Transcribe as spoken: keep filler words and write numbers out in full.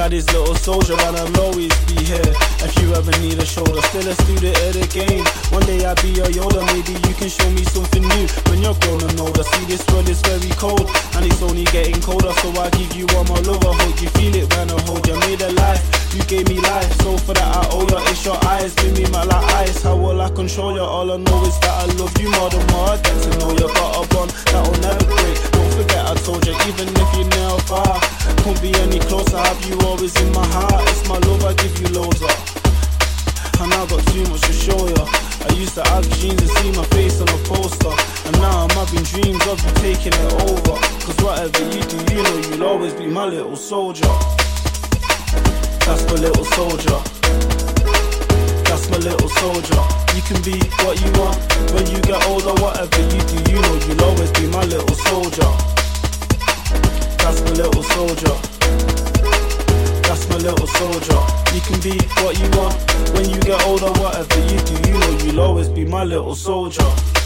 daddy's little soldier, and I'll always be here if you ever need a shoulder. Still a student of the game. One day I'll be your Yoda. Maybe you can show me something new when you're grown and older. See, this world is very cold, and it's only getting colder. So I give you all my love. I hope you feel it when I hold you. Made a life, you gave me life, so for that I owe you. It's your eyes, give me my like ice. How will I control you? All I know is that I love you more than more. I get to know you, got a bond that'll never break. Don't forget I told you, even if you're near far, couldn't be any closer. Have you always in my heart? It's my love, I give you loads of. And I got too much to show you. I used to have dreams and see my face on a poster, and now I'm having dreams of you taking it over. Cause whatever you do, you know you'll always be my little soldier. That's my little soldier. That's my little soldier. You can be what you want when you get older. Whatever you do, you know you'll always be my little soldier. That's my little soldier. That's my little soldier. You can be what you want when you get older. Whatever you do, you know you'll always be my little soldier.